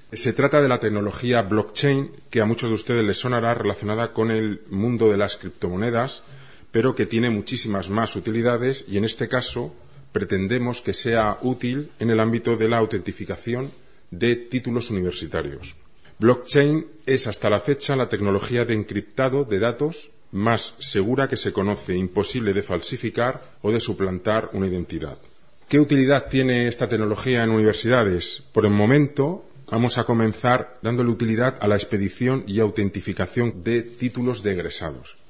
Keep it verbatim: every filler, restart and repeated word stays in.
Se trata de la tecnología blockchain, que a muchos de ustedes les sonará relacionada con el mundo de las criptomonedas, pero que tiene muchísimas más utilidades y en este caso pretendemos que sea útil en el ámbito de la autentificación de títulos universitarios. Blockchain es hasta la fecha la tecnología de encriptado de datos más segura que se conoce, imposible de falsificar o de suplantar una identidad. ¿Qué utilidad tiene esta tecnología en universidades? Por el momento vamos a comenzar dándole utilidad a la expedición y autentificación de títulos de egresados.